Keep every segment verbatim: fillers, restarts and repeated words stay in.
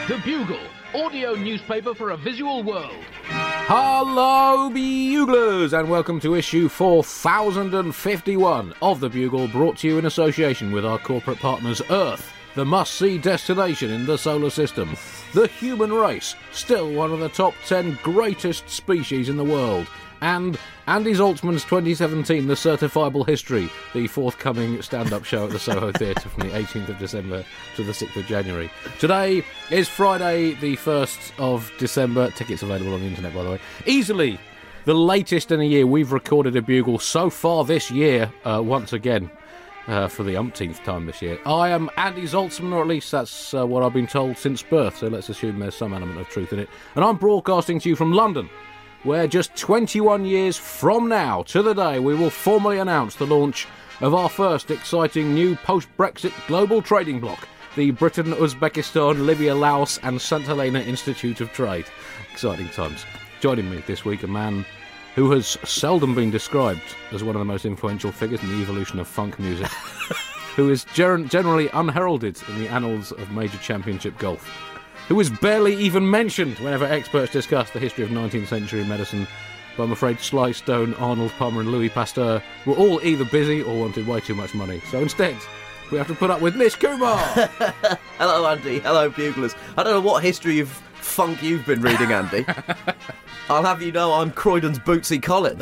The Bugle, audio newspaper for a visual world. Hello, Buglers, and welcome to issue four thousand fifty-one of The Bugle, brought to you in association with our corporate partners Earth, the must-see destination in the solar system. The human race, still one of the top ten greatest species in the world. And Andy Zaltzman's twenty seventeen The Certifiable History, the forthcoming stand-up show at the Soho Theatre from the eighteenth of December to the sixth of January. Today is Friday, the first of December. Tickets available on the internet, by the way. Easily the latest in a year we've recorded a Bugle so far this year, uh, once again, uh, for the umpteenth time this year. I am Andy Zaltzman, or at least that's uh, what I've been told since birth, so let's assume there's some element of truth in it. And I'm broadcasting to you from London, where just twenty-one years from now, to the day, we will formally announce the launch of our first exciting new post-Brexit global trading bloc, the Britain, Uzbekistan, Libya, Laos and Saint Helena Institute of Trade. Exciting times. Joining me this week, a man who has seldom been described as one of the most influential figures in the evolution of funk music, who is ger- generally unheralded in the annals of major championship golf, who is barely even mentioned whenever experts discuss the history of nineteenth century medicine. But I'm afraid Sly Stone, Arnold Palmer and Louis Pasteur were all either busy or wanted way too much money. So instead, we have to put up with Nish Kumar! Hello, Andy. Hello, Buglers. I don't know what history of funk you've been reading, Andy. I'll have you know I'm Croydon's Bootsy Collins.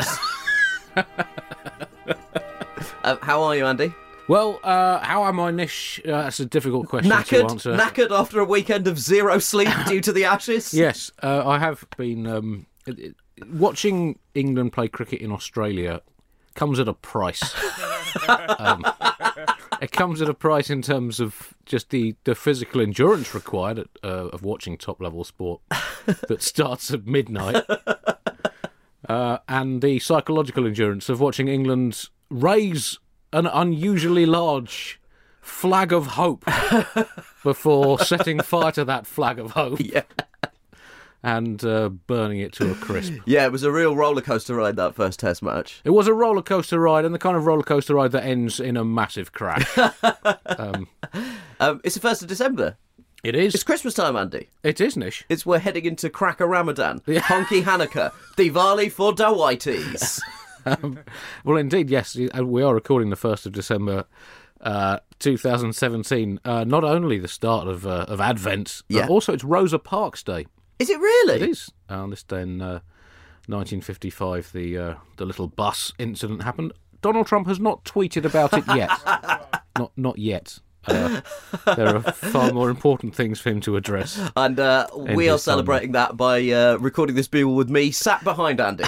uh, how are you, Andy? Well, uh, how am I, Nish? Uh, that's a difficult question knackered, to answer. Knackered after a weekend of zero sleep due to the Ashes? Yes, uh, I have been... Um, it, it, watching England play cricket in Australia comes at a price. um, it comes at a price in terms of just the, the physical endurance required at, uh, of watching top-level sport that starts at midnight, uh, and the psychological endurance of watching England raise an unusually large flag of hope before setting fire to that flag of hope. Yeah. And uh, burning it to a crisp. Yeah, it was a real roller coaster ride, that first Test match. It was a roller coaster ride, and the kind of roller coaster ride that ends in a massive crash. um, um, it's the first of December. It is. It's Christmas time, Andy. It is, Nish. It's we're heading into Cracker Ramadan, yeah. Honky Hanukkah, Diwali for Dawaitis. um, well, indeed, yes. We are recording the first of December, uh, two thousand seventeen. Uh, not only the start of uh, of Advent, but yeah. also it's Rosa Parks Day. Is it really? It is. Uh, on this day in uh, nineteen fifty-five, the uh, the little bus incident happened. Donald Trump has not tweeted about it yet. not not yet. Uh, there are far more important things for him to address. And uh, we are celebrating time. that by uh, recording this Bugle with me sat behind Andy.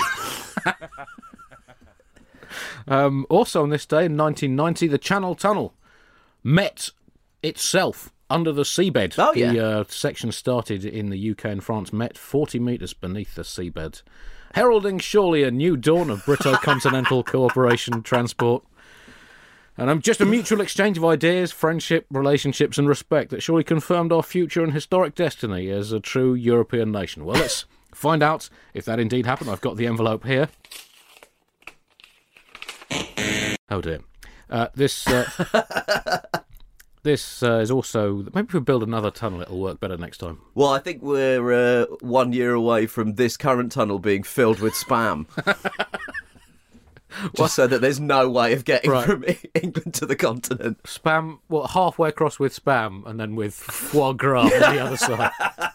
um, also on this day in nineteen ninety, the Channel Tunnel met itself under the seabed. Oh, yeah. The uh, section started in the U K and France, met forty metres beneath the seabed, heralding surely a new dawn of Brito-continental cooperation transport. And um, just a mutual exchange of ideas, friendship, relationships and respect that surely confirmed our future and historic destiny as a true European nation. Well, let's find out if that indeed happened. I've got the envelope here. Oh, dear. Uh, this... Uh, This uh, is also... Maybe if we build another tunnel, it'll work better next time. Well, I think we're uh, one year away from this current tunnel being filled with spam. Just well, so that there's no way of getting right. from England to the continent. Spam, well, halfway across with spam, and then with foie gras on the other side.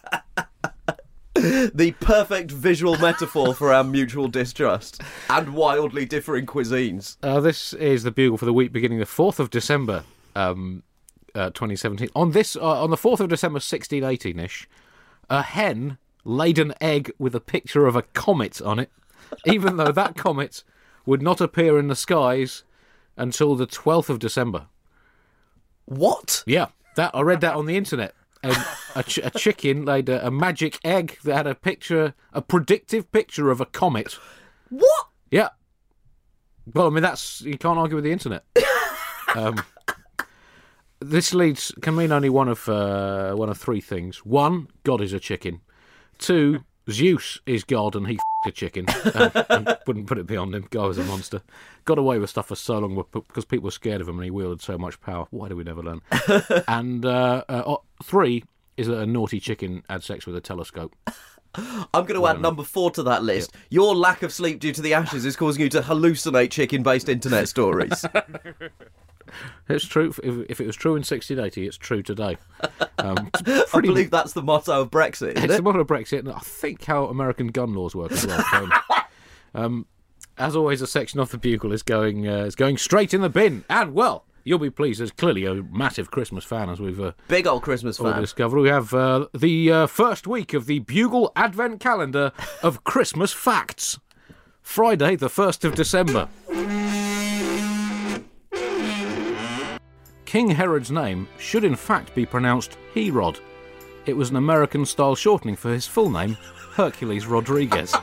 The perfect visual metaphor for our mutual distrust and wildly differing cuisines. Uh, this is the Bugle for the week beginning the fourth of December, um... Uh, twenty seventeen. On this, uh, on the fourth of December, sixteen eighteen-ish, a hen laid an egg with a picture of a comet on it, even though that comet would not appear in the skies until the twelfth of December. What? Yeah, that I read that on the internet. And a, ch- a chicken laid a, a magic egg that had a picture, a predictive picture of a comet. What? Yeah. Well, I mean, that's you can't argue with the internet. Um. This leads can mean only one of uh, one of three things. One, God is a chicken. Two, Zeus is God and he f***ed a chicken. Uh, and wouldn't put it beyond him. God was a monster. Got away with stuff for so long because people were scared of him and he wielded so much power. Why do we never learn? and uh, uh, three, is that a naughty chicken had sex with a telescope. I'm going to add number four to that list. Yep. Your lack of sleep due to the ashes is causing you to hallucinate chicken-based internet stories. It's true. If, if it was true in sixteen eighty, it's true today. Um, I believe that's the motto of Brexit, isn't It's it? the motto of Brexit, and I think how American gun laws work as well. So, um, as always, a section of the Bugle is going uh, is going straight in the bin. And, well, you'll be pleased, there's clearly a massive Christmas fan, as we've uh, Big old Christmas fan. discovered. We have uh, the uh, first week of the Bugle Advent Calendar of Christmas Facts. Friday, the first of December. King Herod's name should in fact be pronounced Herod. It was an American-style shortening for his full name, Hercules Rodriguez.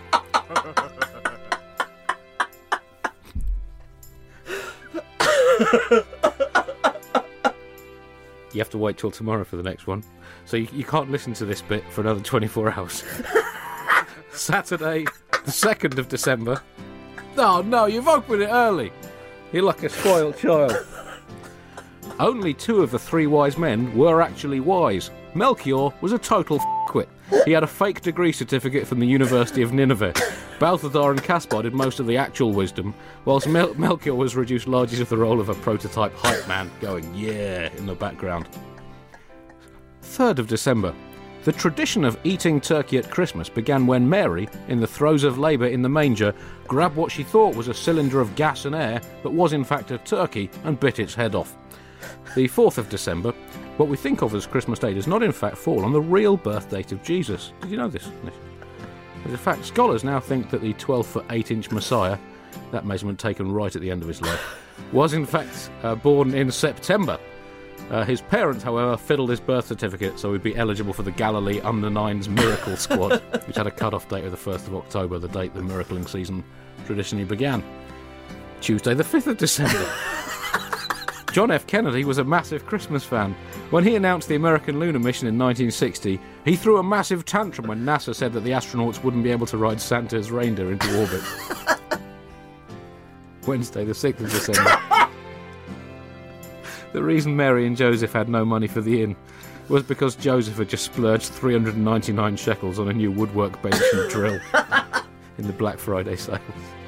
You have to wait till tomorrow for the next one, so you, you can't listen to this bit for another twenty-four hours. Saturday, the second of December. Oh no, you've opened it early. You're like a spoiled child. Only two of the three wise men were actually wise. Melchior was a total f***wit. He had a fake degree certificate from the University of Nineveh. Balthazar and Caspar did most of the actual wisdom, whilst Mel- Melchior was reduced largely to the role of a prototype hype man, going, yeah, in the background. third of December. The tradition of eating turkey at Christmas began when Mary, in the throes of labour in the manger, grabbed what she thought was a cylinder of gas and air, but was in fact a turkey, and bit its head off. The fourth of December, what we think of as Christmas Day does not in fact fall on the real birth date of Jesus. Did you know this? In fact, scholars now think that the twelve foot eight inch Messiah, that measurement taken right at the end of his life, was in fact uh, born in September. Uh, his parents, however, fiddled his birth certificate so he'd be eligible for the Galilee Under Nines Miracle Squad, which had a cut-off date of the first of October, the date the miracling season traditionally began. Tuesday the fifth of December. John F. Kennedy was a massive Christmas fan. When he announced the American lunar mission in nineteen sixty, he threw a massive tantrum when NASA said that the astronauts wouldn't be able to ride Santa's reindeer into orbit. Wednesday, the sixth of December. The reason Mary and Joseph had no money for the inn was because Joseph had just splurged three hundred ninety-nine shekels on a new woodwork bench and drill in the Black Friday sales.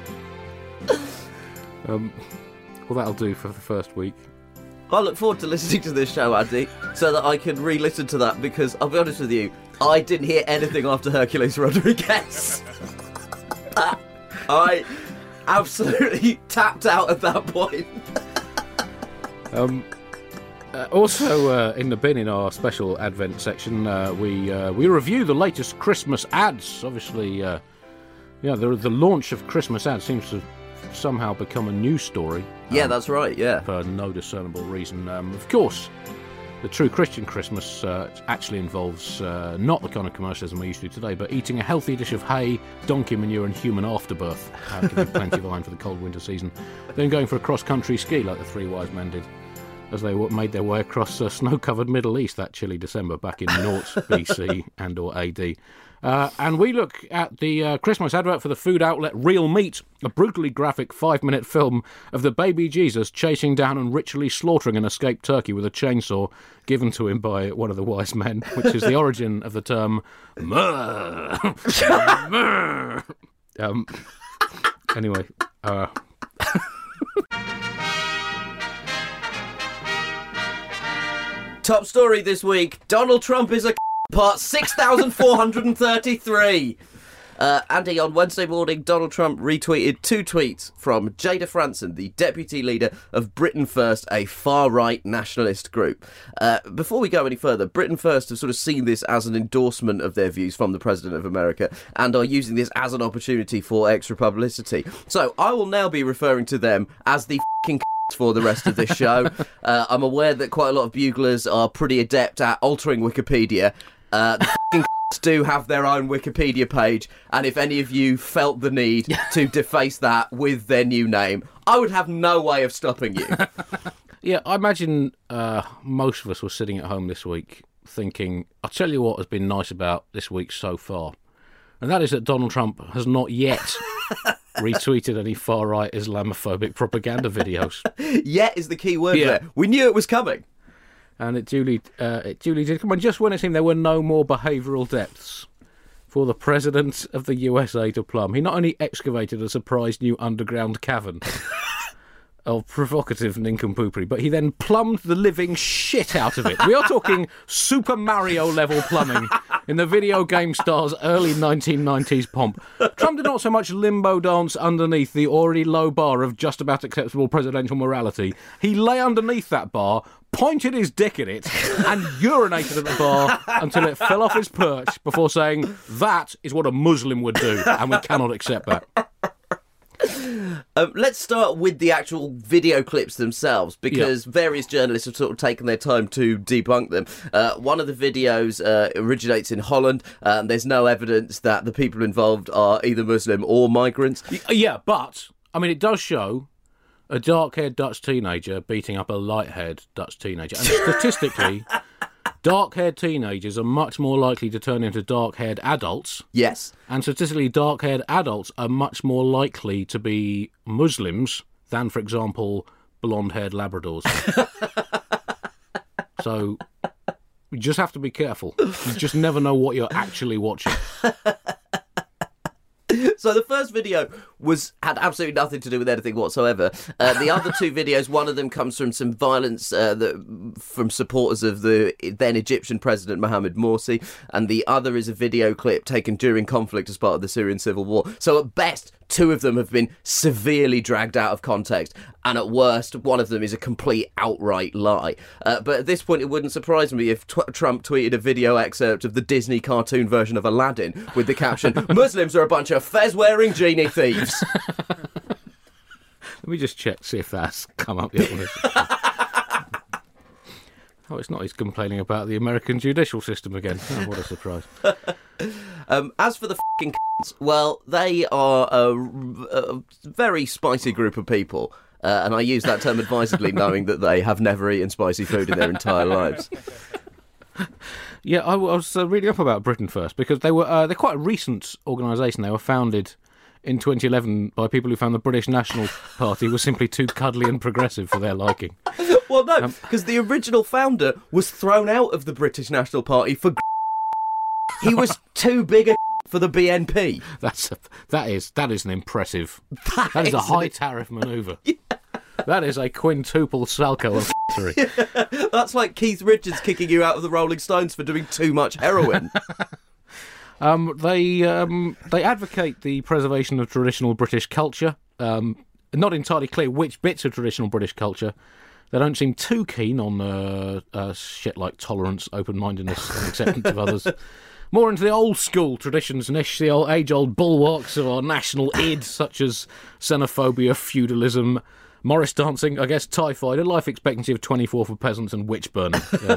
Um, well, that'll do for the first week. I look forward to listening to this show, Andy, so that I can re-listen to that, because I'll be honest with you, I didn't hear anything after Hercules Rodriguez. I absolutely tapped out at that point. Um, uh, also, uh, in the bin in our special Advent section, uh, we uh, we review the latest Christmas ads. Obviously, uh, yeah, the the launch of Christmas ads seems to somehow become a news story. Yeah, um, that's right, yeah. For no discernible reason. Um, of course, the true Christian Christmas uh, actually involves uh, not the kind of commercialism we used to today, but eating a healthy dish of hay, donkey manure and human afterbirth, uh, giving plenty of iron for the cold winter season. Then going for a cross-country ski like the three wise men did, as they made their way across uh, snow-covered Middle East that chilly December back in nought B C and or A D. Uh, and we look at the uh, Christmas advert for the food outlet Real Meat, a brutally graphic five-minute film of the baby Jesus chasing down and ritually slaughtering an escaped turkey with a chainsaw given to him by one of the wise men, which is the origin of the term murr. Murr. Um, anyway, uh... Top story this week, Donald Trump is a part six thousand four hundred thirty-three. Uh, Andy, on Wednesday morning, Donald Trump retweeted two tweets from Jada Franson, the deputy leader of Britain First, a far-right nationalist group. Uh, before we go any further, Britain First have sort of seen this as an endorsement of their views from the President of America and are using this as an opportunity for extra publicity. So I will now be referring to them as the fucking for the rest of this show. uh, I'm aware that quite a lot of buglers are pretty adept at altering Wikipedia. Uh, the fucking do have their own Wikipedia page, and if any of you felt the need to deface that with their new name, I would have no way of stopping you. Yeah, I imagine uh, most of us were sitting at home this week thinking, I'll tell you what has been nice about this week so far, and that is that Donald Trump has not yet retweeted any far-right Islamophobic propaganda videos. Yet is the key word Yeah. there. We knew it was coming. And it duly, uh, it duly did come on just when it seemed there were no more behavioural depths for the President of the U S A to plumb. He not only excavated a surprise new underground cavern of provocative nincompoopery, but he then plumbed the living shit out of it. We are talking Super Mario level plumbing in the video game star's early nineteen nineties pomp. Trump did not so much limbo dance underneath the already low bar of just about acceptable presidential morality. He lay underneath that bar, pointed his dick at it, and urinated at the bar until it fell off his perch before saying, that is what a Muslim would do, and we cannot accept that. Um, let's start with the actual video clips themselves, because yeah. various journalists have sort of taken their time to debunk them. Uh, one of the videos uh, originates in Holland. Um, there's no evidence that the people involved are either Muslim or migrants. Yeah, but, I mean, it does show a dark-haired Dutch teenager beating up a light-haired Dutch teenager. And statistically, dark-haired teenagers are much more likely to turn into dark-haired adults. Yes. And statistically, dark-haired adults are much more likely to be Muslims than, for example, blonde-haired Labradors. So you just have to be careful. You just never know what you're actually watching. So the first video was had absolutely nothing to do with anything whatsoever. Uh, the other two videos, one of them comes from some violence uh, that, from supporters of the then Egyptian President Mohamed Morsi, and the other is a video clip taken during conflict as part of the Syrian civil war. So at best, two of them have been severely dragged out of context, and at worst, one of them is a complete outright lie. Uh, but at this point, it wouldn't surprise me if tw- Trump tweeted a video excerpt of the Disney cartoon version of Aladdin with the caption, Muslims are a bunch of fez-wearing genie thieves. Let me just check, see if that's come up yet. Oh, it's not. He's complaining about the American judicial system again. Oh, what a surprise. um, as for the fucking cunts, well, they are a, a very spicy group of people. Uh, and I use that term advisedly, knowing that they have never eaten spicy food in their entire lives. Yeah, I, I was uh, reading up about Britain First, because they were uh, they're quite a recent organisation. They were founded in twenty eleven by people who found the British National Party was simply too cuddly and progressive for their liking. Well, no, because um, the original founder was thrown out of the British National Party for... He was too big a for the B N P. That's a, that is that is an impressive... That, that is is a high-tariff manoeuvre. Yeah. That is a quintuple salco of f***ery. Yeah, that's like Keith Richards kicking you out of the Rolling Stones for doing too much heroin. um, they um, they advocate the preservation of traditional British culture. Um, not entirely clear which bits of traditional British culture. They don't seem too keen on uh, uh, shit like tolerance, open-mindedness and acceptance of others. More into the old-school traditions, Nish, the old age-old bulwarks of our national id, such as xenophobia, feudalism, Morris dancing, I guess, typhoid, a life expectancy of twenty-four for peasants, and witch burning. Um,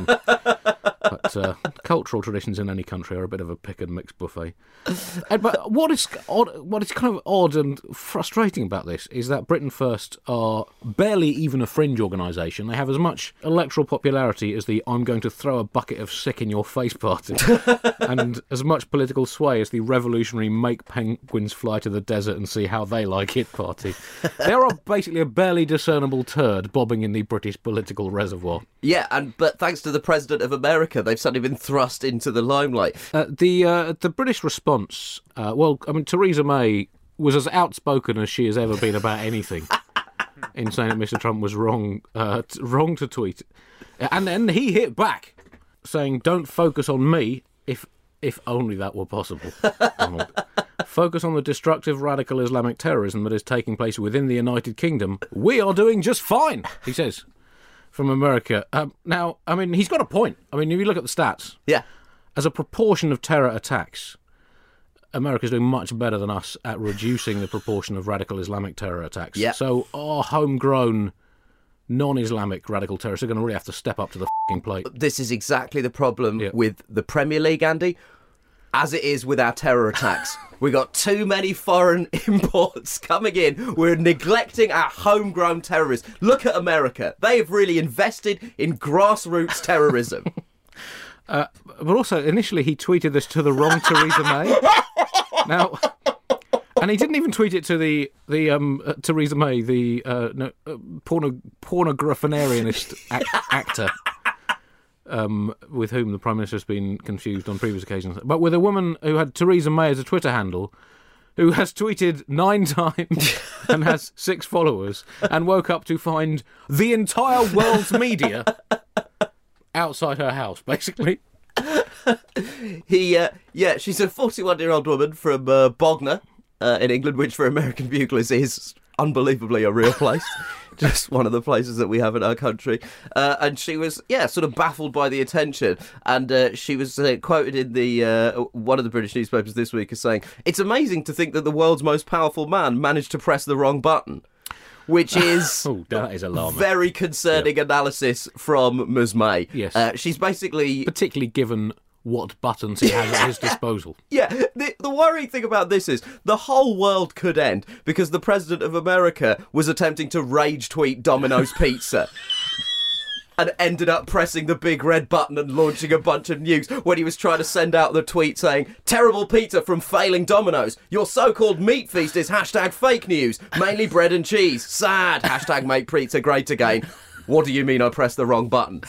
but uh, cultural traditions in any country are a bit of a pick and mix buffet. Uh, but what is odd, what is kind of odd and frustrating about this is that Britain First are barely even a fringe organisation. They have as much electoral popularity as the I'm going to throw a bucket of sick in your face party, and as much political sway as the revolutionary make penguins fly to the desert and see how they like it party. They are basically a barely discernible turd bobbing in the British political reservoir. Yeah, and but thanks to the President of America, they've suddenly been thrust into the limelight. Uh, the uh, the British response, uh, well, I mean, Theresa May was as outspoken as she has ever been about anything in saying that Mister Trump was wrong, uh, t- wrong to tweet, and then he hit back, saying, "Don't focus on me, if if only that were possible. Focus on the destructive radical Islamic terrorism that is taking place within the United Kingdom. We are doing just fine," he says. From America. Um, now, I mean, he's got a point. I mean, if you look at the stats, yeah, as a proportion of terror attacks, America's doing much better than us at reducing the proportion of radical Islamic terror attacks. Yeah. So our homegrown non-Islamic radical terrorists are going to really have to step up to the fucking plate. This is exactly the problem yeah. with the Premier League, Andy, as it is with our terror attacks. We got too many foreign imports coming in. We're neglecting our homegrown terrorists. Look at America. They have really invested in grassroots terrorism. Uh, but also, initially, he tweeted this to the wrong Theresa May. Now, and he didn't even tweet it to the the um, uh, Theresa May, the uh, no, uh, porno pornographanarianist ac- actor. um, with whom the Prime Minister has been confused on previous occasions, but with a woman who had Theresa May as a Twitter handle, who has tweeted nine times and has six followers, and woke up to find the entire world's media outside her house, basically. He, uh, yeah, she's a forty-one-year-old woman from uh, Bognor uh, in England, which for American buglers is unbelievably a real place. Just one of the places that we have in our country. Uh, and she was, yeah, sort of baffled by the attention. And uh, she was uh, quoted in the uh, one of the British newspapers this week as saying, "It's amazing to think that the world's most powerful man managed to press the wrong button." Which is oh, that is alarming. Very concerning yep. analysis from Ms May. Yes. Uh, she's basically... Particularly given what buttons he has at his disposal. Yeah, the, the worrying thing about this is the whole world could end because the President of America was attempting to rage tweet Domino's Pizza. And ended up pressing the big red button and launching a bunch of nukes when he was trying to send out the tweet saying, "Terrible pizza from failing Domino's. Your so-called meat feast is hashtag fake news. Mainly bread and cheese. Sad. Hashtag make pizza great again. What do you mean I pressed the wrong button?"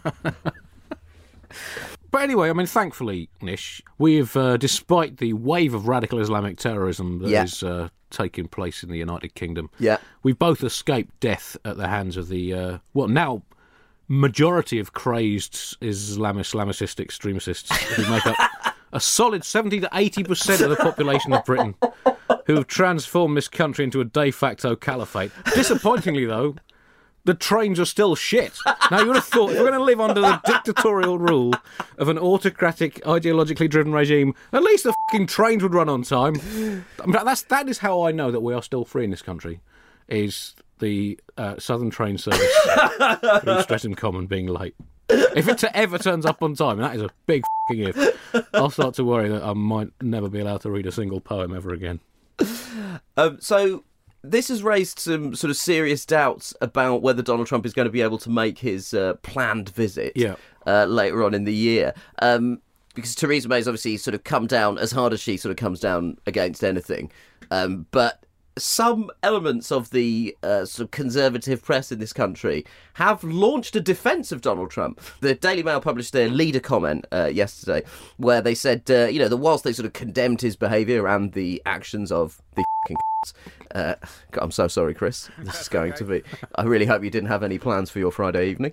But anyway, I mean, thankfully, Nish, we've, uh, despite the wave of radical Islamic terrorism that yeah. is uh, taking place in the United Kingdom, yeah. we've both escaped death at the hands of the, uh, well, now... majority of crazed Islamist, Islamicist extremists who make up a solid seventy to eighty percent of the population of Britain, who have transformed this country into a de facto caliphate. Disappointingly, though, the trains are still shit. Now, you would have thought, if we're going to live under the dictatorial rule of an autocratic, ideologically driven regime, at least the fucking trains would run on time. I mean, that's, that is how I know that we are still free in this country, is... the uh, Southern Train Service through Streatham Common being late. If it ever turns up on time, and that is a big f***ing if, I'll start to worry that I might never be allowed to read a single poem ever again. Um, so this has raised some sort of serious doubts about whether Donald Trump is going to be able to make his uh, planned visit yeah. uh, later on in the year. Um, because Theresa May's obviously sort of come down as hard as she sort of comes down against anything. Um, but some elements of the uh, sort of conservative press in this country have launched a defence of Donald Trump. The Daily Mail published their leader comment uh, yesterday where they said, uh, you know, that whilst they sort of condemned his behaviour and the actions of the f***ing uh, God, I'm so sorry, Chris. This is going to be... I really hope you didn't have any plans for your Friday evening.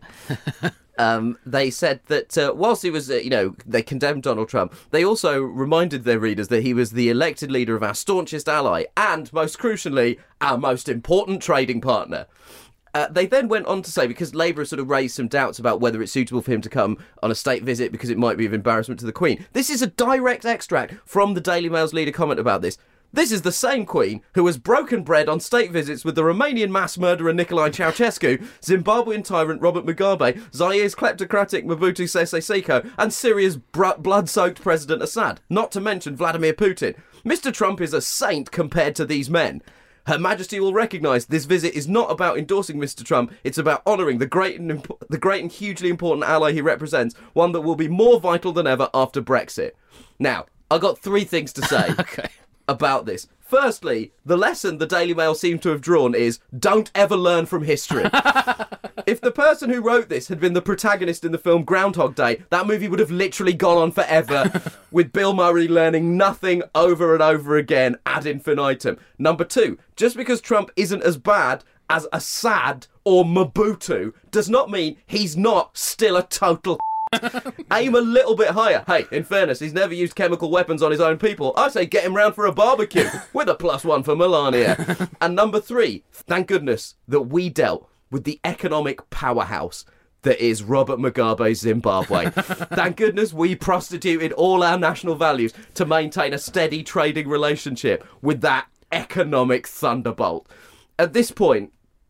Um, they said that uh, whilst he was, uh, you know, they condemned Donald Trump, they also reminded their readers that he was the elected leader of our staunchest ally and, most crucially, our most important trading partner. Uh, they then went on to say, because Labour has sort of raised some doubts about whether it's suitable for him to come on a state visit because it might be of embarrassment to the Queen. This is a direct extract from the Daily Mail's leader comment about this. This is the same Queen who has broken bread on state visits with the Romanian mass murderer Nicolae Ceausescu, Zimbabwean tyrant Robert Mugabe, Zaire's kleptocratic Mobutu Sese Seko, and Syria's br- blood-soaked President Assad, not to mention Vladimir Putin. Mister Trump is a saint compared to these men. Her Majesty will recognise this visit is not about endorsing Mister Trump, it's about honouring the great and imp- the great and hugely important ally he represents, one that will be more vital than ever after Brexit. Now, I've got three things to say. Okay. About this. Firstly, the lesson the Daily Mail seem to have drawn is don't ever learn from history. If the person who wrote this had been the protagonist in the film Groundhog Day, that movie would have literally gone on forever, with Bill Murray learning nothing over and over again ad infinitum. Number two, just because Trump isn't as bad as Assad or Mobutu does not mean he's not still a total aim a little bit higher. Hey, in fairness, he's never used chemical weapons on his own people. I say get him round for a barbecue with a plus one for Melania. And number three, thank goodness that we dealt with the economic powerhouse that is Robert Mugabe's Zimbabwe. Thank goodness we prostituted all our national values to maintain a steady trading relationship with that economic thunderbolt. At this point,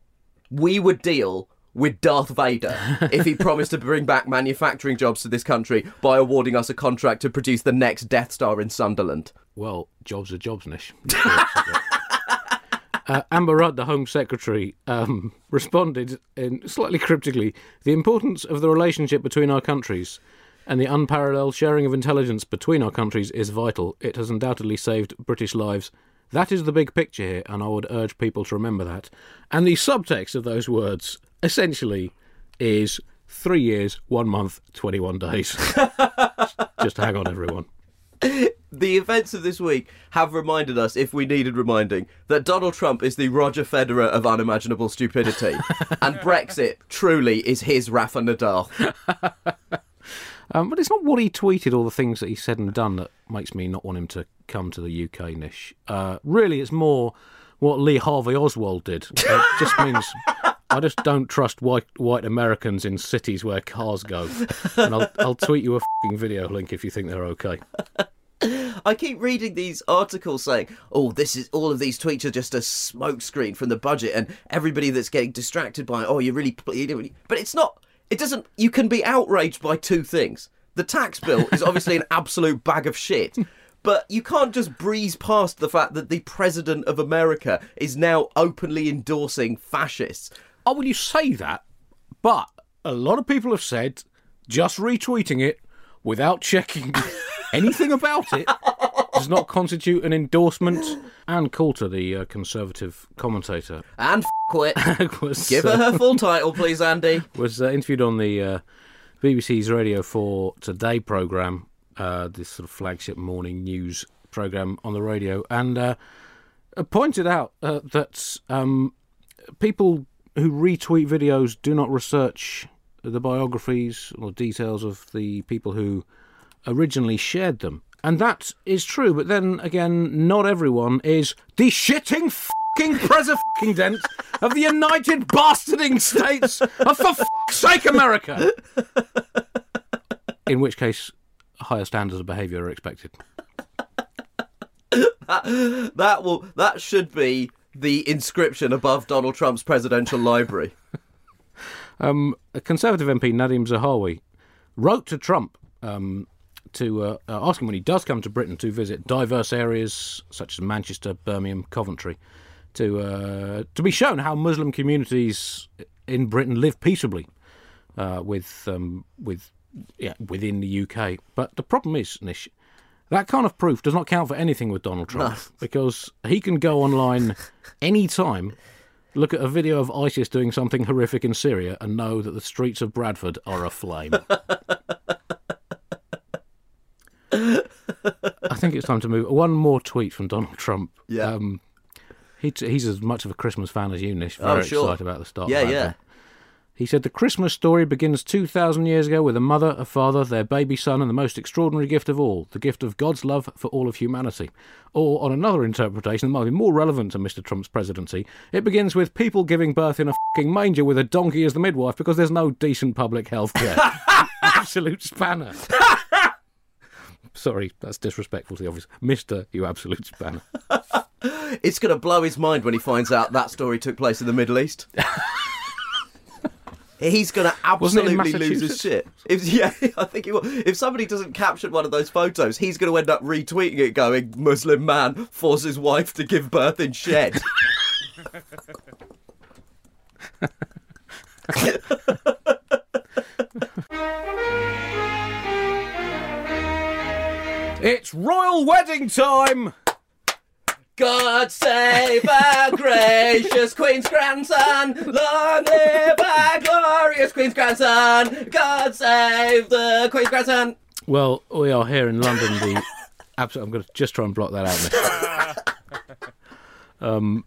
we would deal with Darth Vader if he promised to bring back manufacturing jobs to this country by awarding us a contract to produce the next Death Star in Sunderland. Well, jobs are jobs, Nish. uh, Amber Rudd, the Home Secretary, um, responded in slightly cryptically, the importance of the relationship between our countries and the unparalleled sharing of intelligence between our countries is vital. It has undoubtedly saved British lives. That is the big picture here, and I would urge people to remember that. And the subtext of those words, essentially, is three years, one month, twenty-one days. Just hang on, everyone. The events of this week have reminded us, if we needed reminding, that Donald Trump is the Roger Federer of unimaginable stupidity, and Brexit truly is his Rafa Nadal. Um, but it's not what he tweeted or the things that he said and done that makes me not want him to come to the U K, Nish. Uh, really, it's more what Lee Harvey Oswald did. It just means I just don't trust white white Americans in cities where cars go. And I'll, I'll tweet you a f***ing video link if you think they're okay. I keep reading these articles saying, oh, this is all of these tweets are just a smokescreen from the budget and everybody that's getting distracted by, oh, you really... But it's not... It doesn't... You can be outraged by two things. The tax bill is obviously an absolute bag of shit, but you can't just breeze past the fact that the President of America is now openly endorsing fascists. Oh, well, you say that, but a lot of people have said just retweeting it without checking anything about it does not constitute an endorsement. Ann Coulter, the uh, Conservative commentator, and f*** it. was, Give her uh, her full title, please, Andy. was uh, interviewed on the uh, B B C's Radio four Today programme, uh, this sort of flagship morning news programme on the radio, and uh, pointed out uh, that um, people who retweet videos do not research the biographies or details of the people who originally shared them. And that is true, but then again, not everyone is the shitting fucking president of the United Bastarding States of, for fuck's sake, America! In which case, higher standards of behaviour are expected. That, that will that should be the inscription above Donald Trump's presidential library. Um, a Conservative M P, Nadim Zahawi, wrote to Trump um, to uh, uh, ask him when he does come to Britain to visit diverse areas such as Manchester, Birmingham, Coventry, to uh, to be shown how Muslim communities in Britain live peaceably uh, with um, with yeah, within the U K. But the problem is, Nish, that kind of proof does not count for anything with Donald Trump, no. Because he can go online any time, look at a video of ISIS doing something horrific in Syria and know that the streets of Bradford are aflame. I think it's time to move. One more tweet from Donald Trump. Yeah. Um, he t- he's as much of a Christmas fan as you, Nish. Very oh, sure. excited about the start yeah, of that. Yeah, yeah. He said, the Christmas story begins two thousand years ago with a mother, a father, their baby son, and the most extraordinary gift of all, the gift of God's love for all of humanity. Or, on another interpretation that might be more relevant to Mister Trump's presidency, it begins with people giving birth in a fucking manger with a donkey as the midwife because there's no decent public health care. Absolute spanner. Sorry, that's disrespectful to the obvious. Mister, you absolute spanner. It's going to blow his mind when he finds out that story took place in the Middle East. He's going to absolutely lose his shit. If, yeah, I think he will. If somebody doesn't capture one of those photos, he's going to end up retweeting it going, Muslim man forces wife to give birth in shed. It's royal wedding time! God save our gracious Queen's grandson. Long live our glorious Queen's grandson. God save the Queen's grandson. Well, we are here in London. The absolute, I'm going to just try and block that out. um,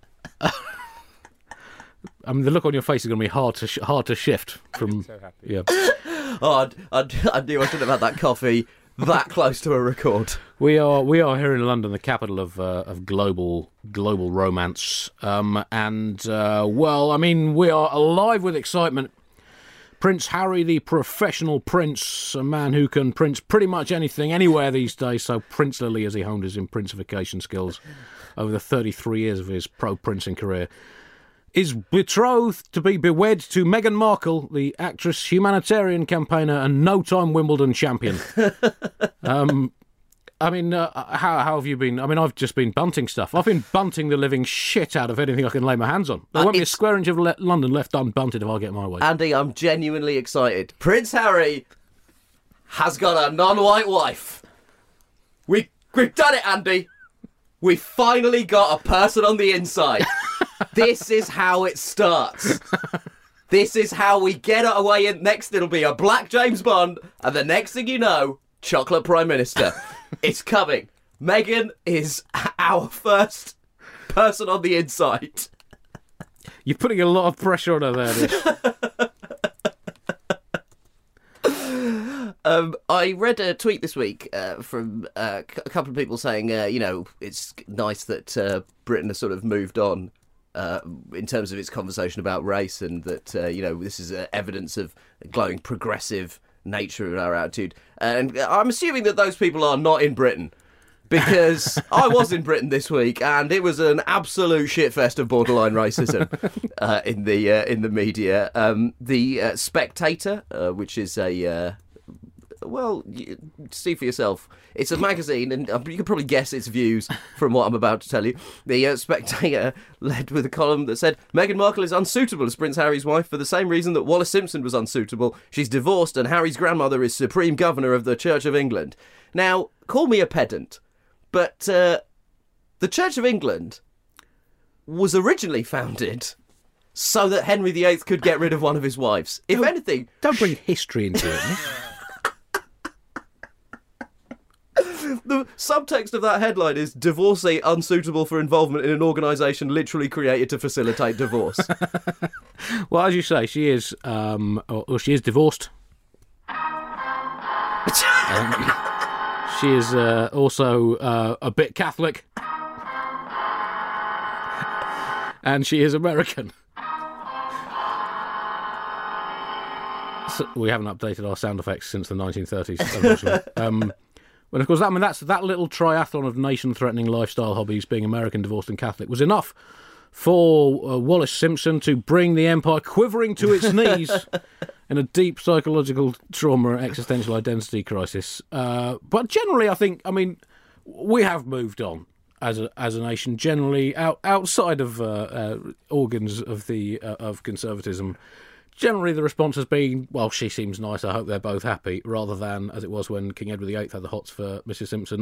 I mean, the look on your face is going to be hard to sh- hard to shift from. So happy. Yeah. Oh, I, I, I knew I should have had that coffee that close to a record. We are we are here in London, the capital of uh, of global global romance, um, and uh, well, I mean, we are alive with excitement. Prince Harry, the professional prince, a man who can prince pretty much anything, anywhere these days, so princelily as he honed his imprincefication skills over the thirty-three years of his pro-princing career, is betrothed to be bewed to Meghan Markle, the actress, humanitarian campaigner and no-time Wimbledon champion. um, I mean, uh, how, how have you been? I mean, I've just been bunting stuff. I've been bunting the living shit out of anything I can lay my hands on. There uh, won't be a square inch of le- London left unbunted if I get my way. Andy, I'm genuinely excited. Prince Harry has got a non-white wife. We, we've done it, Andy. We finally got a person on the inside. This is how it starts. This is how we get away. And next it'll be a black James Bond, and the next thing you know, chocolate Prime Minister. It's coming. Meghan is our first person on the inside. You're putting a lot of pressure on her there, Nish. Um, I read a tweet this week uh, from uh, a couple of people saying, uh, you know, it's nice that uh, Britain has sort of moved on uh, in terms of its conversation about race, and that, uh, you know, this is uh, evidence of glowing progressive nature of our attitude. And I'm assuming that those people are not in Britain, because I was in Britain this week, and it was an absolute shitfest of borderline racism uh, in the uh, in the media. Um, the uh, Spectator, uh, which is a uh, well, you, see for yourself. It's a magazine, and you can probably guess its views from what I'm about to tell you. The uh, Spectator led with a column that said, Meghan Markle is unsuitable as Prince Harry's wife for the same reason that Wallis Simpson was unsuitable. She's divorced, and Harry's grandmother is Supreme Governor of the Church of England. Now, call me a pedant, but uh, the Church of England was originally founded so that Henry the Eighth could get rid of one of his wives. If don't, anything... Don't bring history into it. The subtext of that headline is divorcee unsuitable for involvement in an organisation literally created to facilitate divorce. Well, as you say, she is, um, or, or she is divorced. um, she is uh, also uh, a bit Catholic. And she is American. So we haven't updated our sound effects since the nineteen thirties, unfortunately. um, But of course, that, I mean, that's that little triathlon of nation-threatening lifestyle hobbies, being American, divorced, and Catholic, was enough for uh, Wallis Simpson to bring the empire quivering to its knees in a deep psychological trauma and existential identity crisis. Uh, but generally, I think, I mean, we have moved on as a as a nation. Generally, out, outside of uh, uh, organs of the uh, of conservatism. Generally, the response has been, well, she seems nice, I hope they're both happy, rather than, as it was when King Edward the Eighth had the hots for Missus Simpson,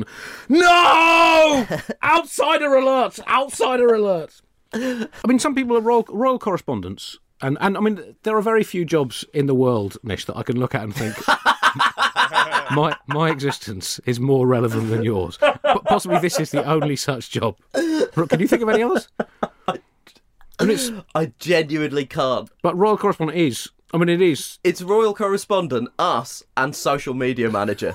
no! Outsider alert! Outsider alert! I mean, some people are royal, royal correspondents, and, and, I mean, there are very few jobs in the world, Nish, that I can look at and think, my my existence is more relevant than yours. But possibly this is the only such job. Can you think of any others? I, mean, it's, I genuinely can't. But royal correspondent is, I mean, it is. It's royal correspondent, us, and social media manager.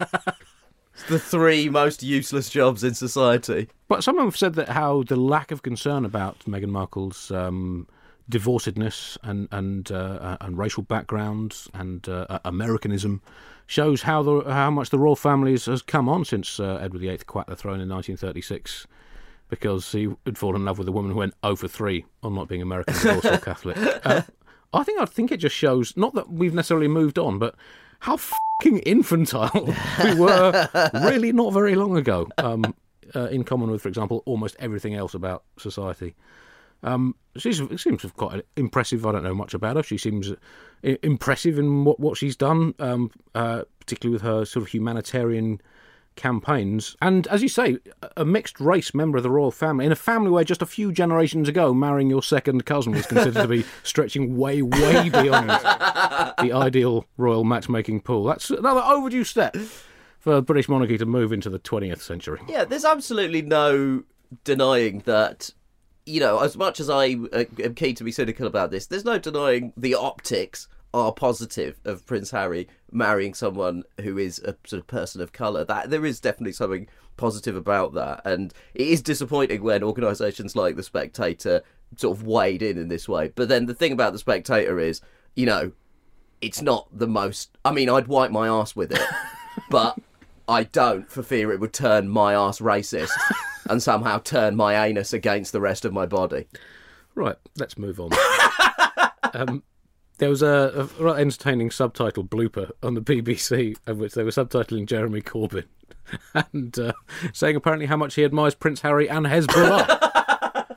It's the three most useless jobs in society. But some have said that how the lack of concern about Meghan Markle's um, divorcedness and and uh, and racial background and uh, Americanism shows how the how much the royal family has, has come on since uh, Edward the Eighth quacked the throne in nineteen thirty-six. Because he had fallen in love with a woman who went oh for three on not being American, divorced, or Catholic. Uh, I think I think it just shows, not that we've necessarily moved on, but how fucking infantile we were really not very long ago, um, uh, in common with, for example, almost everything else about society. Um, she's, she seems quite impressive. I don't know much about her. She seems impressive in what, what she's done, um, uh, particularly with her sort of humanitarian campaigns, and as you say, a mixed race member of the royal family in a family where just a few generations ago marrying your second cousin was considered to be stretching way way beyond the ideal royal matchmaking pool. That's another overdue step for the British monarchy to move into the twentieth century. Yeah, there's absolutely no denying that, you know, as much as I am keen to be cynical about this, there's no denying the optics are positive of Prince Harry marrying someone who is a sort of person of colour. That there is definitely something positive about that, and it is disappointing when organisations like The Spectator sort of wade in in this way. But then the thing about The Spectator is, you know, it's not the most... I mean, I'd wipe my arse with it, but I don't, for fear it would turn my arse racist and somehow turn my anus against the rest of my body. Right, let's move on. um... There was a, a rather entertaining subtitle blooper on the B B C, of which they were subtitling Jeremy Corbyn and uh, saying apparently how much he admires Prince Harry and Hezbollah.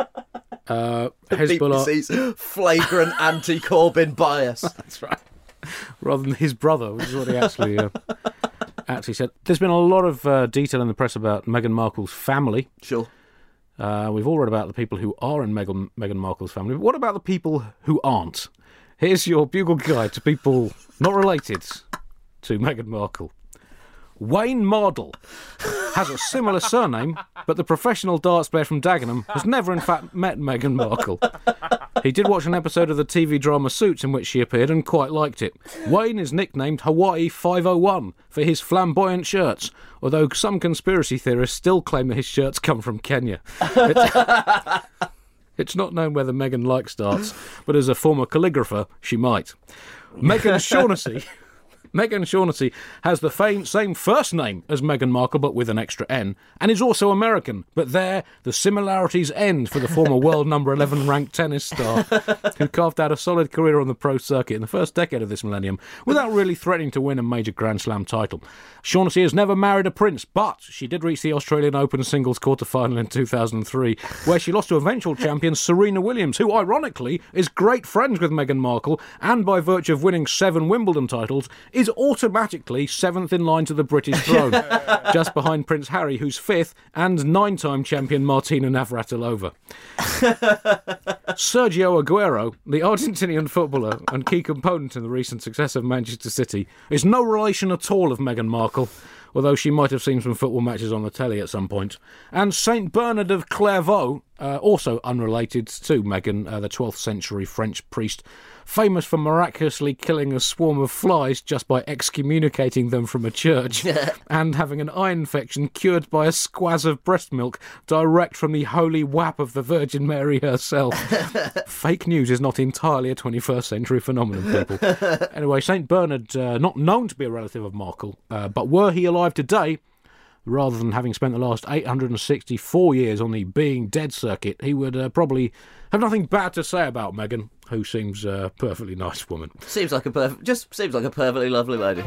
uh, Hezbollah, B B C's flagrant anti-Corbyn bias. That's right. Rather than his brother, which is what he actually uh, actually said. There's been a lot of uh, detail in the press about Meghan Markle's family. Sure. Uh, we've all read about the people who are in Meghan, Meghan Markle's family, but what about the people who aren't? Here's your Bugle guide to people not related to Meghan Markle. Wayne Mardle has a similar surname, but the professional darts player from Dagenham has never in fact met Meghan Markle. He did watch an episode of the T V drama Suits in which she appeared and quite liked it. Wayne is nicknamed Hawaii five oh one for his flamboyant shirts, although some conspiracy theorists still claim that his shirts come from Kenya. It's, it's not known whether Meghan likes darts, but as a former calligrapher, she might. Meghan Shaughnessy... Meghan Shaughnessy has the fame, same first name as Meghan Markle, but with an extra N, and is also American. But there, the similarities end for the former world number eleven ranked tennis star, who carved out a solid career on the pro circuit in the first decade of this millennium, without really threatening to win a major Grand Slam title. Shaughnessy has never married a prince, but she did reach the Australian Open singles quarter-final in two thousand three, where she lost to eventual champion Serena Williams, who, ironically, is great friends with Meghan Markle, and by virtue of winning seven Wimbledon titles, is automatically seventh in line to the British throne, just behind Prince Harry, who's fifth, and nine-time champion Martina Navratilova. Sergio Aguero, the Argentinian footballer and key component in the recent success of Manchester City, is no relation at all of Meghan Markle, although she might have seen some football matches on the telly at some point. And Saint Bernard of Clairvaux, uh, also unrelated to Meghan, uh, the twelfth century French priest, famous for miraculously killing a swarm of flies just by excommunicating them from a church, and having an eye infection cured by a squaz of breast milk direct from the holy wap of the Virgin Mary herself. Fake news is not entirely a twenty-first century phenomenon, people. Anyway, Saint Bernard, uh, not known to be a relative of Markle, uh, but were he alive today, rather than having spent the last eight hundred sixty-four years on the being dead circuit, he would uh, probably have nothing bad to say about Meghan, who seems a perfectly nice woman. Seems like a perf- just seems like a perfectly lovely lady.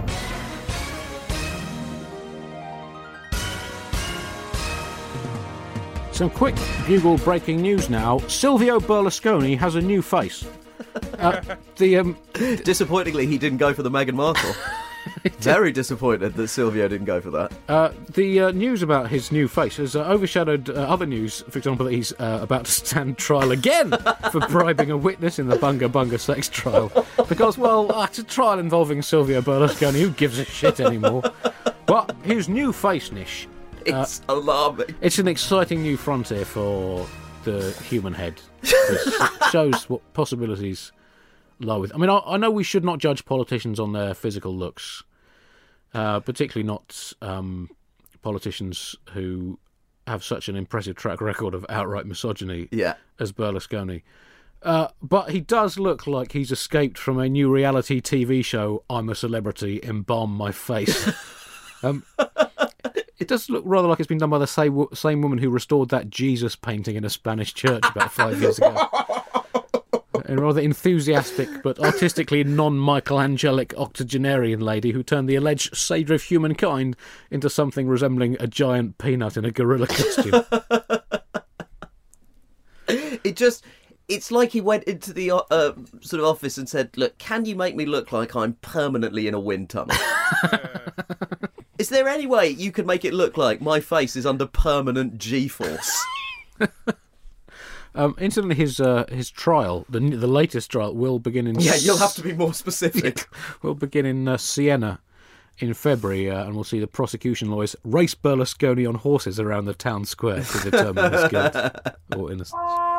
Some quick Bugle breaking news now. Silvio Berlusconi has a new face. Uh, the um, Disappointingly, he didn't go for the Meghan Markle. Very disappointed that Silvio didn't go for that. Uh, the uh, news about his new face has uh, overshadowed uh, other news, for example, that he's uh, about to stand trial again for bribing a witness in the Bunga Bunga sex trial. Because, well, uh, it's a trial involving Silvio Berlusconi. Who gives a shit anymore? But his new face, Nish. It's uh, alarming. It's an exciting new frontier for the human head. It shows what possibilities lie with. I mean, I, I know we should not judge politicians on their physical looks, uh, particularly not um, politicians who have such an impressive track record of outright misogyny yeah. as Berlusconi. Uh, but he does look like he's escaped from a new reality T V show, I'm a Celebrity, Embalm My Face. um, it does look rather like it's been done by the same, same woman who restored that Jesus painting in a Spanish church about five years ago. A rather enthusiastic but artistically non-Michelangelic octogenarian lady who turned the alleged saviour of humankind into something resembling a giant peanut in a gorilla costume. It just... It's like he went into the uh, sort of office and said, look, can you make me look like I'm permanently in a wind tunnel? Is there any way you could make it look like my face is under permanent G-force? Um, incidentally, his uh, his trial, the the latest trial, will begin in... Yeah, you'll have to be more specific. will begin in uh, Siena in February, uh, and we'll see the prosecution lawyers race Berlusconi on horses around the town square to determine his guilt or innocence.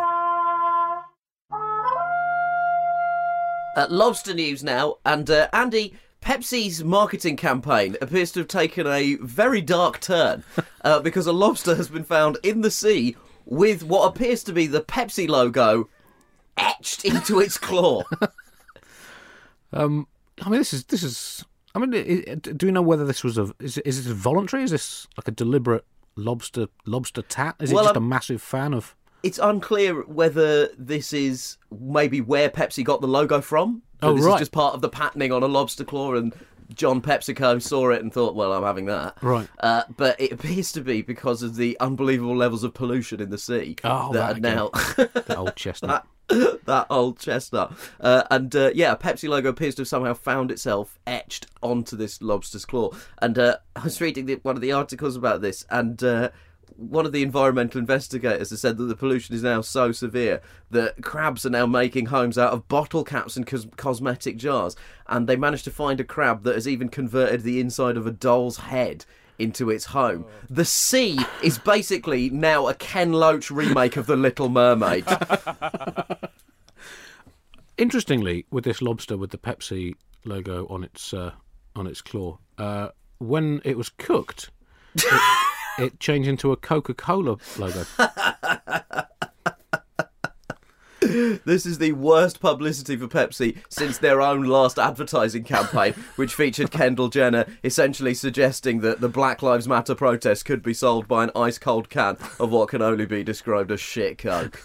Uh, lobster news now, and uh, Andy, Pepsi's marketing campaign appears to have taken a very dark turn uh, because a lobster has been found in the sea with what appears to be the Pepsi logo etched into its claw. um, I mean, this is this is. I mean, it, it, do we know whether this was a is is this voluntary? Is this like a deliberate lobster lobster tat? Is well, it just um, a massive fan of? It's unclear whether this is maybe where Pepsi got the logo from. Oh, this right. is just part of the patterning on a lobster claw, and John PepsiCo saw it and thought, well, I'm having that. Right. Uh, but it appears to be because of the unbelievable levels of pollution in the sea. Oh, that, that are now that old chestnut. that, that old chestnut. Uh, and uh, yeah, a Pepsi logo appears to have somehow found itself etched onto this lobster's claw. And uh, I was reading the, one of the articles about this, and uh, one of the environmental investigators has said that the pollution is now so severe that crabs are now making homes out of bottle caps and cos- cosmetic jars. And they managed to find a crab that has even converted the inside of a doll's head into its home. Oh. The sea is basically now a Ken Loach remake of The Little Mermaid. Interestingly, with this lobster with the Pepsi logo on its uh, on its claw, uh, when it was cooked, it, it changed into a Coca-Cola logo. This is the worst publicity for Pepsi since their own last advertising campaign, which featured Kendall Jenner essentially suggesting that the Black Lives Matter protest could be solved by an ice-cold can of what can only be described as shit Coke.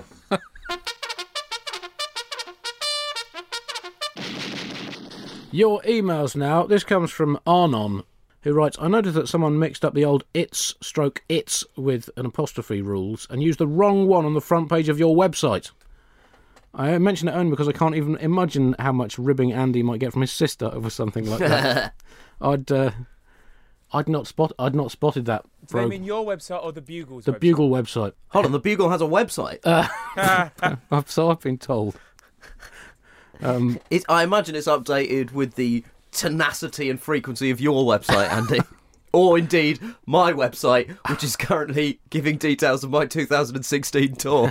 Your emails now. This comes from Arnon, who writes, I noticed that someone mixed up the old its stroke its with an apostrophe rules and used the wrong one on the front page of your website. I mention it only because I can't even imagine how much ribbing Andy might get from his sister over something like that. I'd uh, I'd not spot I'd not spotted that. Do they mean your website or the Bugle's the website? The Bugle website. Hold on, the Bugle has a website? Uh, so I've been told. Um, it, I imagine it's updated with the tenacity and frequency of your website, Andy. Or indeed, my website, which is currently giving details of my two thousand sixteen tour.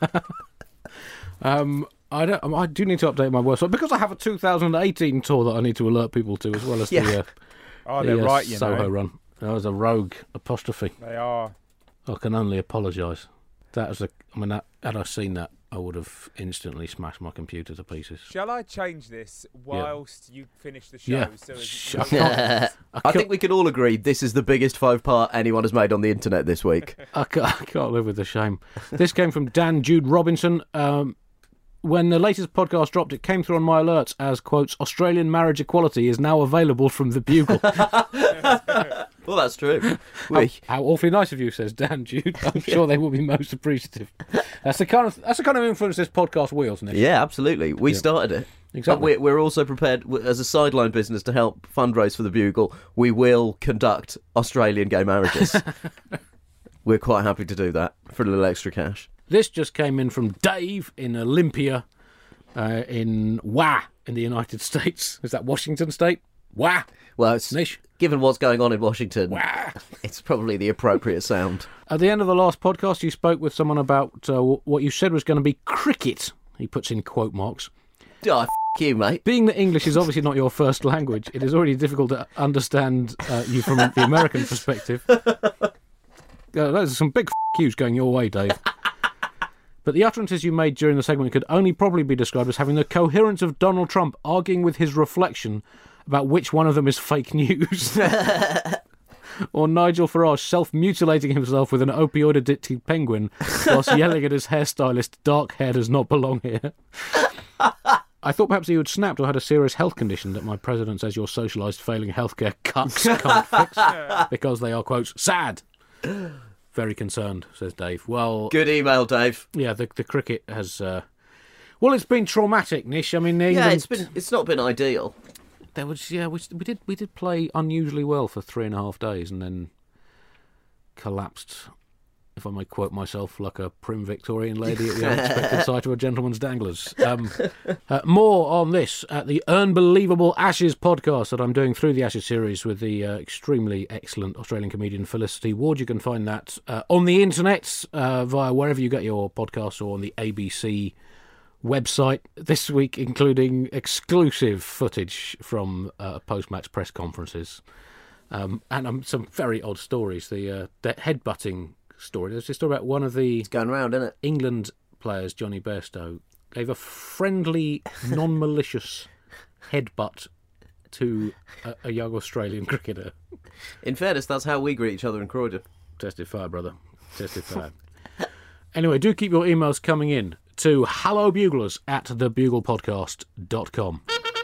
um, I don't. I do need to update my website because I have a two thousand eighteen tour that I need to alert people to, as well as yeah. the, uh, oh, the they're uh, right, you Soho know. run. That was a rogue apostrophe. They are. I can only apologise. That was a. I mean, that, had I seen that, I would have instantly smashed my computer to pieces. Shall I change this whilst yeah. you finish the show? Yeah. So as Sh- I, can't, I, I think we can all agree this is the biggest faux pas anyone has made on the internet this week. I, can't, I can't live with the shame. This came from Dan Jude Robinson. Um, when the latest podcast dropped, it came through on my alerts as, quotes, Australian marriage equality is now available from the Bugle. Well, that's true. How, how awfully nice of you, says Dan Jude. I'm sure they will be most appreciative. That's the kind of that's the kind of influence this podcast wields, Nick. Yeah, absolutely. We yeah. started it. Exactly. But we're, we're also prepared, as a sideline business, to help fundraise for the Bugle. We will conduct Australian gay marriages. We're quite happy to do that for a little extra cash. This just came in from Dave in Olympia, uh, in Wah, in the United States. Is that Washington State? Wah. Well, it's, Nish. Given what's going on in Washington, Wah. It's probably the appropriate sound. At the end of the last podcast, you spoke with someone about uh, what you said was going to be cricket. He puts in quote marks. Oh, f*** you, mate. Being that English is obviously not your first language, it is already difficult to understand uh, you from the American perspective. Uh, those are some big f*** yous going your way, Dave. But the utterances you made during the segment could only probably be described as having the coherence of Donald Trump arguing with his reflection about which one of them is fake news. Or Nigel Farage self-mutilating himself with an opioid-addicted penguin whilst yelling at his hairstylist, dark hair does not belong here. I thought perhaps you had snapped or had a serious health condition that my president says your socialised failing healthcare cuts can't fix because they are, quotes, sad. Very concerned, says Dave. Well, good email, Dave. Yeah, the the cricket has. Uh, well, it's been traumatic, Nish. I mean, England, yeah, it's been. It's not been ideal. There was, yeah, we, we did we did play unusually well for three and a half days, and then collapsed, if I may quote myself, like a prim Victorian lady at the unexpected sight of a gentleman's danglers. Um, uh, more on this at the Unbelievable Ashes podcast that I'm doing through the Ashes series with the uh, extremely excellent Australian comedian Felicity Ward. You can find that uh, on the internet uh, via wherever you get your podcasts or on the A B C website this week, including exclusive footage from uh, post-match press conferences um, and um, some very odd stories. The, uh, the headbutting story. There's a story about one of the it's going around, isn't it? England players, Johnny Bairstow, gave a friendly, non-malicious headbutt to a, a young Australian cricketer. In fairness, that's how we greet each other in Croydon. Testify, brother. Testify. Anyway, do keep your emails coming in to hellobuglers at thebuglepodcast dot com.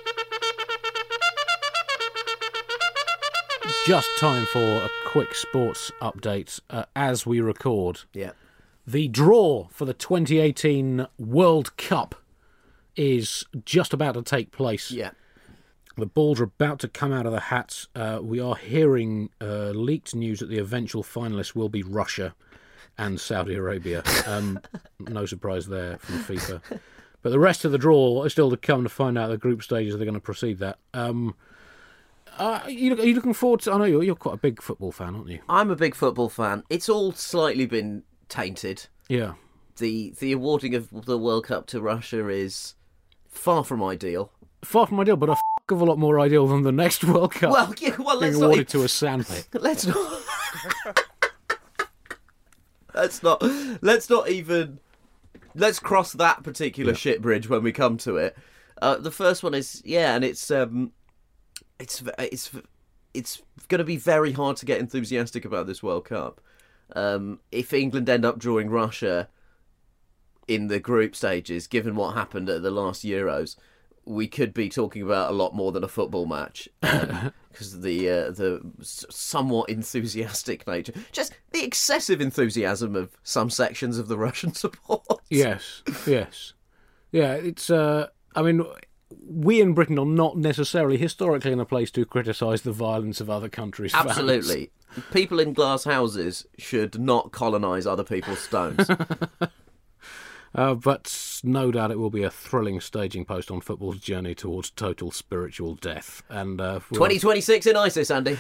Just time for a quick sports update uh, as we record. Yeah. The draw for the twenty eighteen World Cup is just about to take place. Yeah. The balls are about to come out of the hats. Uh, we are hearing uh, leaked news that the eventual finalists will be Russia and Saudi Arabia. Um, no surprise there from FIFA. But the rest of the draw is still to come to find out the group stages they're going to proceed that. Um, uh, are, you, are you looking forward to... I know you're, you're quite a big football fan, aren't you? I'm a big football fan. It's all slightly been tainted. Yeah. The the awarding of the World Cup to Russia is far from ideal. Far from ideal, but a f*** of a lot more ideal than the next World Cup. Well, yeah, well, let's being not... awarded to a sandpit. Let's not... let's not... Let's not even... Let's cross that particular yeah. shit bridge when we come to it. Uh, the first one is... Yeah, and it's... Um, it's it's it's going to be very hard to get enthusiastic about this World Cup. Um, if England end up drawing Russia in the group stages, given what happened at the last Euros, we could be talking about a lot more than a football match because um, of the uh, the somewhat enthusiastic nature, just the excessive enthusiasm of some sections of the Russian support. Yes, yes, yeah. It's. Uh, I mean, we in Britain are not necessarily historically in a place to criticise the violence of other countries. Absolutely, fans. People in glass houses should not colonise other people's stones. Uh, but no doubt it will be a thrilling staging post on football's journey towards total spiritual death. And uh, we'll... twenty twenty-six in ISIS, Andy.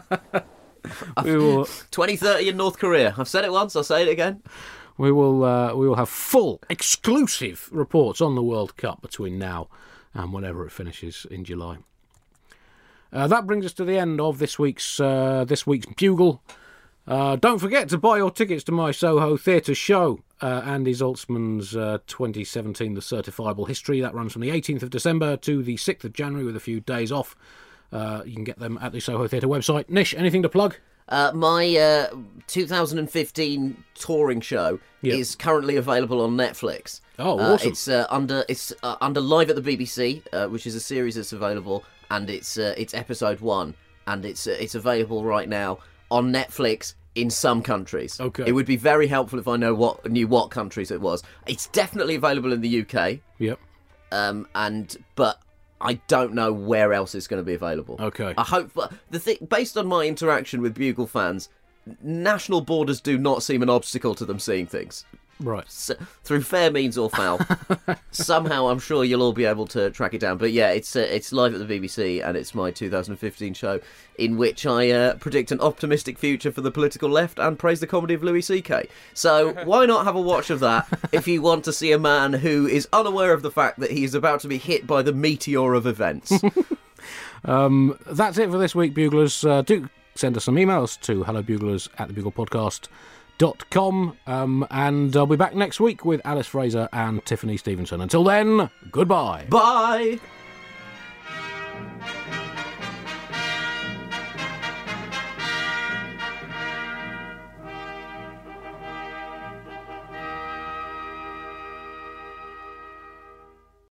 we will... twenty thirty in North Korea. I've said it once, I'll say it again. We will uh, we will have full, exclusive reports on the World Cup between now and whenever it finishes in July. Uh, that brings us to the end of this week's uh, this week's Bugle. Uh, don't forget to buy your tickets to my Soho Theatre show, uh, Andy Zaltzman's uh, twenty seventeen The Certifiable History. That runs from the eighteenth of December to the sixth of January with a few days off. Uh, you can get them at the Soho Theatre website. Nish, anything to plug? Uh, my uh, two thousand fifteen touring show yep. is currently available on Netflix. Oh, uh, awesome! It's uh, under it's uh, under Live at the B B C, uh, which is a series that's available, and it's uh, it's episode one, and it's uh, it's available right now on Netflix in some countries. Okay. It would be very helpful if I know what knew what countries it was. It's definitely available in the U K. Yep. Um, and but I don't know where else it's going to be available. Okay. I hope, but the thing, based on my interaction with Bugle fans, national borders do not seem an obstacle to them seeing things. Right. So, through fair means or foul. Somehow I'm sure you'll all be able to track it down. But yeah, it's uh, it's live at the B B C, and it's my two thousand fifteen show in which I uh, predict an optimistic future for the political left and praise the comedy of Louis C K. So why not have a watch of that if you want to see a man who is unaware of the fact that he is about to be hit by the meteor of events. um, that's it for this week, Buglers. Uh, do send us some emails to hellobuglers at the bugle podcast dot com, um, and I'll be back next week with Alice Fraser and Tiffany Stevenson. Until then, goodbye. Bye.